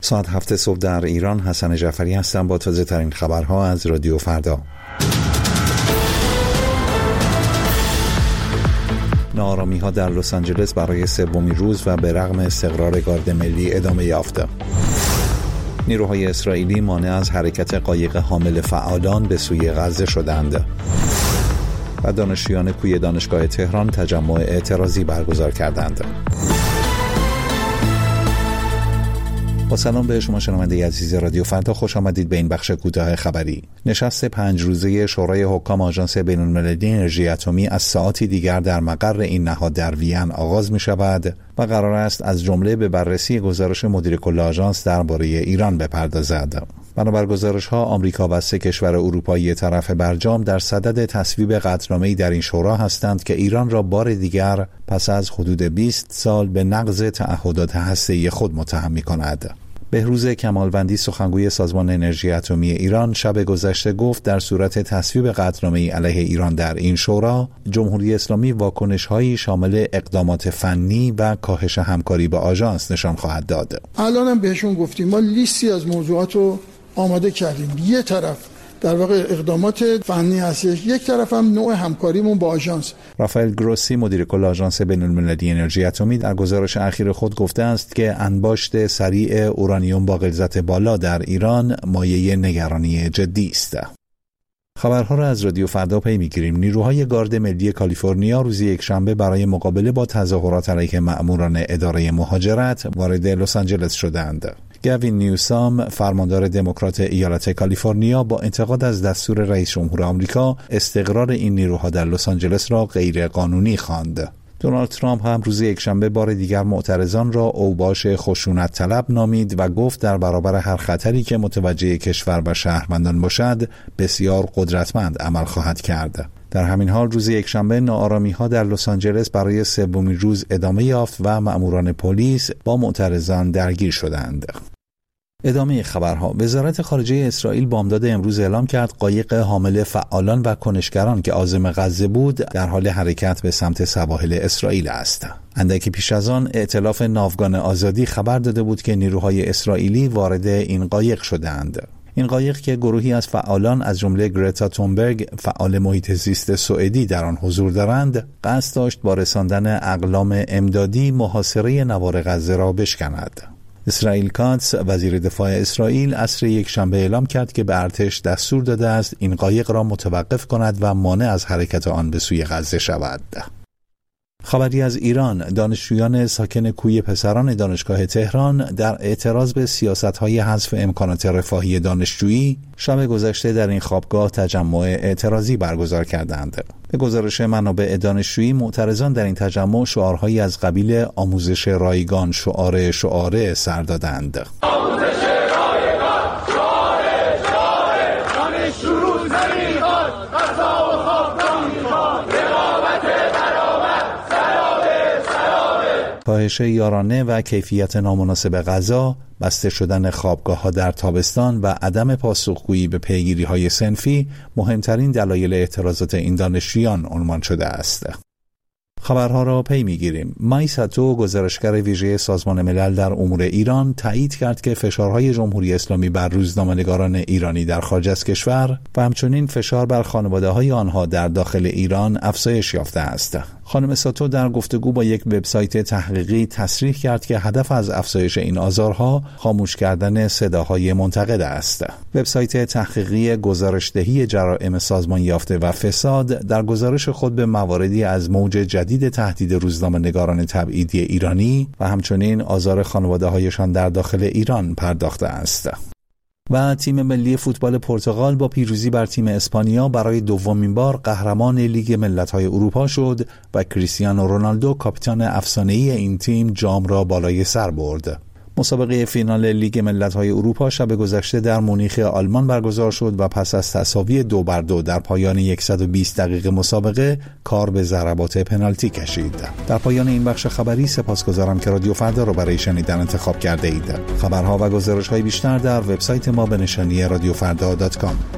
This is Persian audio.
ساعت 7 صبح در ایران. حسن جعفری هستم با تازه ترین خبرها از رادیو فردا. ناآرامی‌ها در لس آنجلس برای سومین روز و به رغم استقرار گارد ملی ادامه یافته. نیروهای اسرائیلی مانع از حرکت قایق حامل فعالان به سوی غزه شدند. و دانشجویان کوی دانشگاه تهران تجمع اعتراضی برگزار کردند. با سلام به شما شنونده عزیز رادیو فردا، خوش آمدید به این بخش کوتاه خبری. نشست 5 روزه شورای حکام آژانس بین‌المللی انرژی اتمی از ساعاتی دیگر در مقر این نهاد در وین آغاز می شود و قرار است از جمله به بررسی گزارش مدیر کل آژانس درباره ایران بپردازد. بنابر گزارش‌ها آمریکا و 3 کشور اروپایی طرف برجام در صدد تصویب قطعنامه‌ای در این شورا هستند که ایران را بار دیگر پس از حدود 20 سال به نقض تعهدات هسته‌ای خود متهم می‌کند. بهروز کمالوندی، سخنگوی سازمان انرژی اتمی ایران، شب گذشته گفت در صورت تصویب قطعنامه‌ای علیه ایران در این شورا، جمهوری اسلامی واکنش‌هایی شامل اقدامات فنی و کاهش همکاری با آژانس نشان خواهد داد. الانم بهشون گفتیم ما لیستی از موضوعات رو آماده کردیم. یه طرف در واقع اقدامات فنی هستش، یک طرف هم نوع همکاریمون با آژانس. رافائل گروسی، مدیر کل آژانس بین‌المللی انرژی اتمی، در گزارش اخیر خود گفته است که انباشت سریع اورانیوم با غلظت بالا در ایران مایه نگرانی جدی است. خبرها را از رادیو فردا پی می‌گیریم. نیروهای گارد ملی کالیفرنیا روز یکشنبه برای مقابله با تظاهرات علیه مأموران اداره مهاجرت وارد لس آنجلس شدند. گوین نیوسام، فرماندار دموکرات ایالت کالیفرنیا، با انتقاد از دستور رئیس جمهور آمریکا استقرار این نیروها در لس آنجلس را غیر قانونی خواند. دونالد ترامپ هم روز یکشنبه بار دیگر معترضان را اوباش خشونت طلب نامید و گفت در برابر هر خطری که متوجه کشور و شهروندان باشد بسیار قدرتمند عمل خواهد کرد. در همین حال روز یکشنبه ناآرامی‌ها در لس آنجلس برای سومین روز ادامه یافت و مأموران پلیس با معترضان درگیر شدند. ادامه خبرها. وزارت خارجه اسرائیل بامداد امروز اعلام کرد قایق حامل فعالان و کنشگران که عازم غزه بود در حال حرکت به سمت سواحل اسرائیل است. اندکی پیش از آن ائتلاف ناوگان آزادی خبر داده بود که نیروهای اسرائیلی وارد این قایق شدند. این قایق که گروهی از فعالان از جمله گرتا تونبرگ، فعال محیط زیست سوئدی، در آن حضور دارند، قصد داشت با رساندن اقلام امدادی محاصره نوار غزه را بشکند. اسرائیل کاتس، وزیر دفاع اسرائیل، عصر یکشنبه اعلام کرد که به ارتش دستور داده است این قایق را متوقف کند و مانع از حرکت آن به سوی غزه شود. خبری از ایران. دانشجویان ساکن کوی پسران دانشگاه تهران در اعتراض به سیاست‌های حذف امکانات رفاهی دانشجویی شب گذشته در این خوابگاه تجمع اعتراضی برگزار کردند. به گزارش منابع دانشجویی، معترضان در این تجمع شعارهایی از قبیل آموزش رایگان، شعار سر دادند. کاهش یارانه و کیفیت نامناسب غذا، بسته شدن خوابگاه‌ها در تابستان و عدم پاسخگویی به پیگیری‌های صنفی مهمترین دلایل اعتراضات این دانشجویان عنوان شده است. خبرها را پی می‌گیریم. مایساتو، گزارشگر ویژه سازمان ملل در امور ایران، تایید کرد که فشارهای جمهوری اسلامی بر روزنامه‌نگاران ایرانی در خارج از کشور و همچنین فشار بر خانواده‌های آنها در داخل ایران افزایش یافته است. خانم ساتو در گفتگو با یک وبسایت تحقیقی تصریح کرد که هدف از افزایش این آزارها خاموش کردن صداهای منتقد است. وبسایت تحقیقی گزارشدهی جرائم سازمان یافته و فساد در گزارش خود به مواردی از موج جدید تهدید روزنامه‌نگاران تبعیدی ایرانی و همچنین آزار خانواده‌هایشان در داخل ایران پرداخته است. و تیم ملی فوتبال پرتغال با پیروزی بر تیم اسپانیا برای دومین بار قهرمان لیگ ملت‌های اروپا شد و کریستیانو رونالدو، کاپیتان افسانه‌ای این تیم، جام را بالای سر برد. مسابقه فینال لیگ ملت‌های اروپا شب گذشته در مونیخ آلمان برگزار شد و پس از تساوی 2-2 در پایان 120 دقیقه مسابقه کار به ضربات پنالتی کشید. در پایان این بخش خبری سپاسگزارم که رادیو فردا را برای شنیدن انتخاب کرده اید. خبرها و گزارش‌های بیشتر در وبسایت ما به نشانی radiofrda.com.